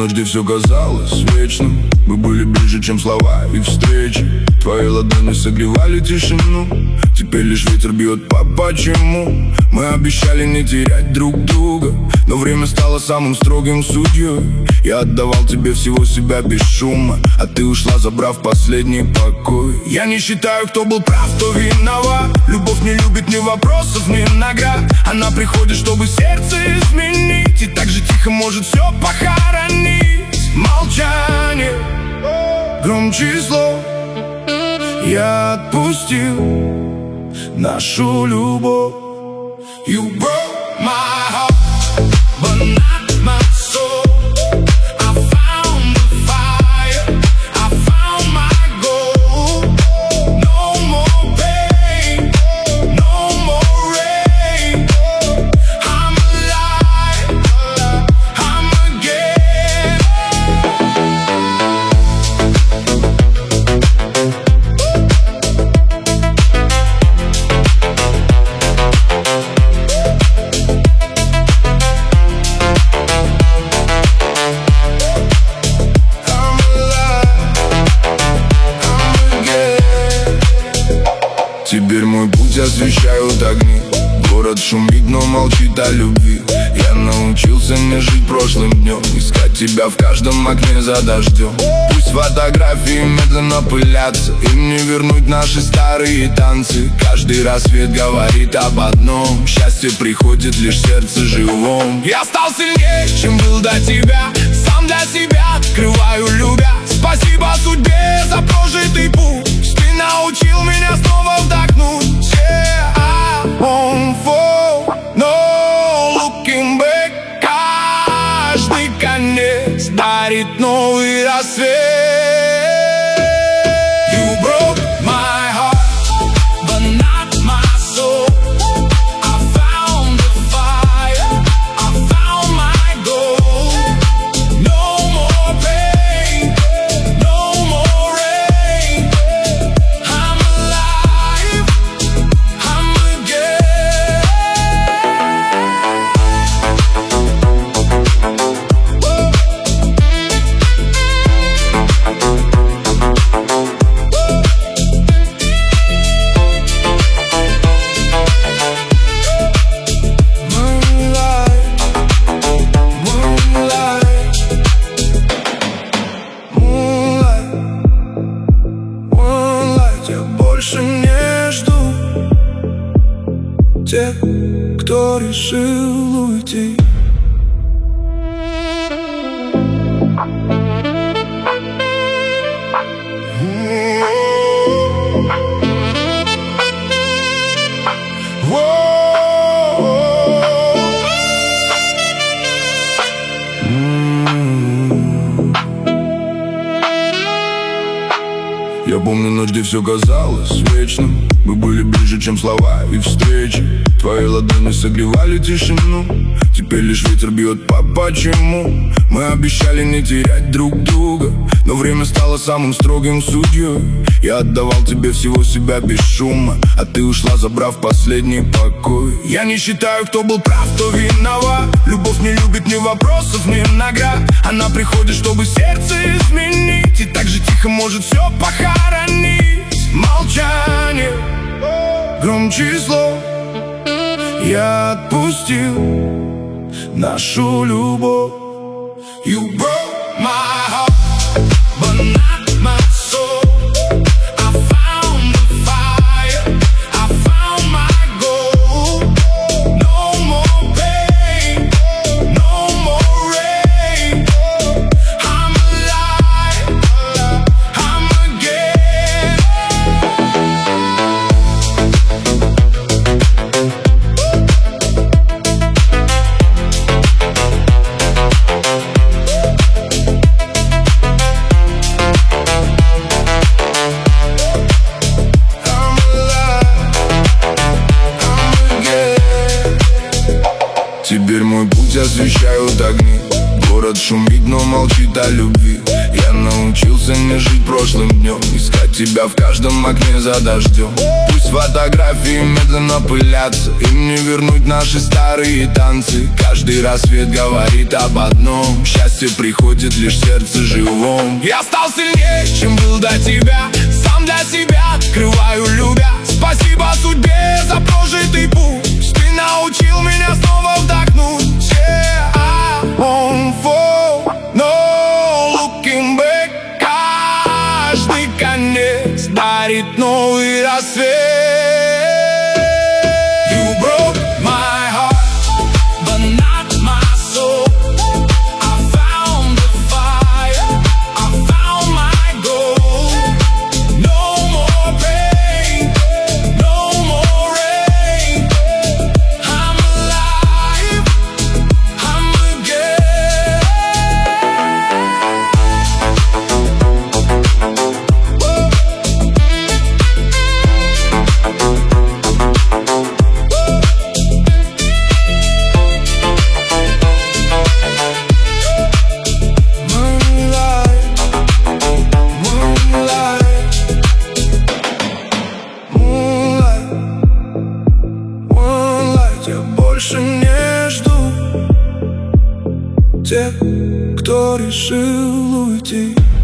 где все казалось вечным. Мы были ближе, чем слова и встречи. Твои ладони согревали тишину. Теперь лишь ветер бьет по почему. Мы обещали не терять друг друга, но время стало самым строгим судьей. Я отдавал тебе всего себя без шума, а ты ушла, забрав последний покой. Я не считаю, кто был прав, кто виноват. Любовь не любит ни вопросов, ни наград. Она приходит, чтобы сердце изменить, и так же тихо может все похоронить. Молчание громче слов. Я отпустил нашу любовь. You broke my heart, but not my soul. I found the fire, I found my goal. No more pain, no more rain. I'm alive, I'm again. Теперь мой путь освещают огни. Город шумит, но молчит о любви. Я научился не жить прошлым днем, искать тебя в каждом окне за дождем. Пусть фотографии медленно пылятся, им не вернуть наши старые танцы. Каждый рассвет говорит об одном: счастье приходит лишь в сердце живом. Я стал сильнее, чем был до тебя. Сам для себя открываю, любя. Спасибо судьбе за прожитый путь. Ты научил меня снова вдохнуть. Yeah, I won't fall, no looking back. Каждый конец дарит новый рассвет. You broke my heart, but not my soul. I found the fire, I found my goal. No more pain, no more rain. I'm alive, I'm again. Moonlight, я больше не жду тех, кто решил уйти. Я помню ночь, где все казалось вечным. Мы были ближе, чем слова и встречи. Твои ладони согревали тишину. Теперь лишь ветер бьет по почему. Мы обещали не терять друг друга, но время стало самым строгим судьей. Я отдавал тебе всего себя без шума, а ты ушла, забрав последний покой. Я не считаю, кто был прав, кто виноват. Любовь не любит ни вопросов, ни наград. Она приходит, чтобы сердце изменить, и так же тихо может все похоронить. Молчание громче слов. Я отпустил нашу любовь. You broke my heart, but not my soul. I found the fire, I found my goal. No more pain, no more rain. I'm alive, I'm again. Теперь мой путь освещают огни. Город шумит, но молчит о любви. Я научился не жить прошлым днем, искать тебя в каждом окне за дождем. Пусть С фотографий медленно пылятся. Им не вернуть наши старые танцы. Каждый рассвет говорит об одном: счастье приходит лишь в сердце живом. Я стал сильнее, чем был до тебя. Сам для себя открываю, любя. Спасибо судьбе за прожитый путь. Ты научил меня снова вдохнуть. Yeah, I won't fall, no looking back. Каждый конец дарит новый рассвет. You broke my heart, but not my soul. I found the fire, I found my goal. No more pain, no more rain. I'm alive, I'm again. Я больше не жду тех, кто решил уйти.